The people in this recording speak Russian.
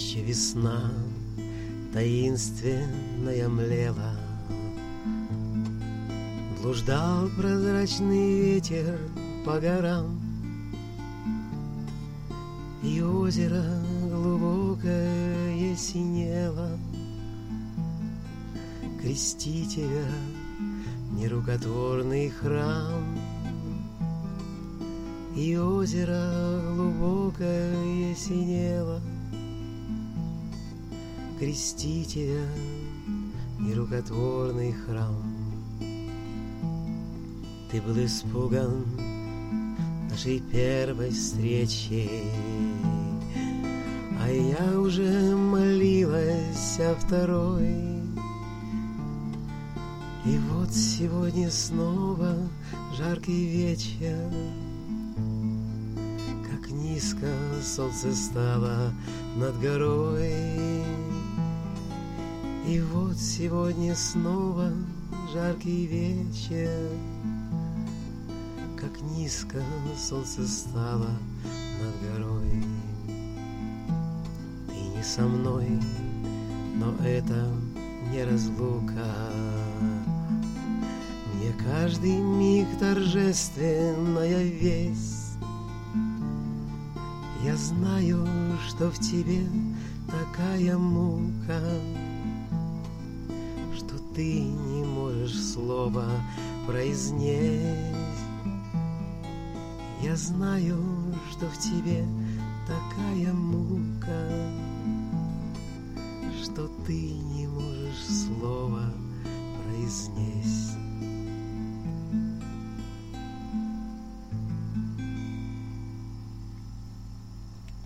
Еще весна таинственная млела, блуждал прозрачный ветер по горам, и озеро глубокое синело. Крести тебя нерукотворный храм, и озеро глубокое синело. Крести тебя нерукотворный храм. Ты был испуган нашей первой встречи, а я уже молилась о второй. И вот сегодня снова жаркий вечер, как низко солнце стало над горой. И вот сегодня снова жаркий вечер, как низко солнце стало над горой. Ты не со мной, но это не разлука. Мне каждый миг торжественная весть. Я знаю, что в тебе такая мука, что ты не можешь слова произнесть. Я знаю, что в тебе такая мука, что ты не можешь слова произнесть.